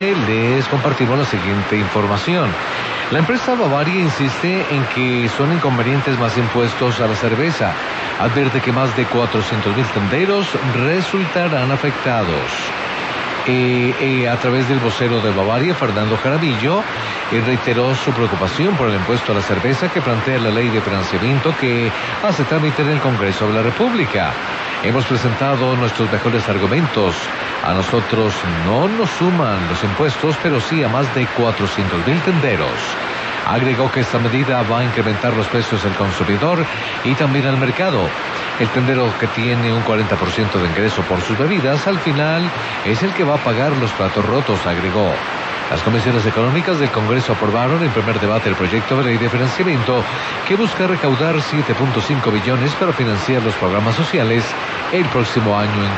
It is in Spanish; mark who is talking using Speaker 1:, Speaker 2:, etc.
Speaker 1: Les compartimos la siguiente información. La empresa Bavaria insiste en que son inconvenientes más impuestos a la cerveza. Advierte que más de 400.000 tenderos resultarán afectados. A través del vocero de Bavaria, Fernando Jaramillo, reiteró su preocupación por el impuesto a la cerveza que plantea la ley de financiamiento que hace trámite en el Congreso de la República. Hemos presentado nuestros mejores argumentos. A nosotros no nos suman los impuestos, pero sí a más de 400.000 tenderos. Agregó que esta medida va a incrementar los precios al consumidor y también al mercado. El tendero que tiene un 40% de ingreso por sus bebidas, al final es el que va a pagar los platos rotos, agregó. Las comisiones económicas del Congreso aprobaron en primer debate el proyecto de ley de financiamiento que busca recaudar 7.5 billones para financiar los programas sociales el próximo año en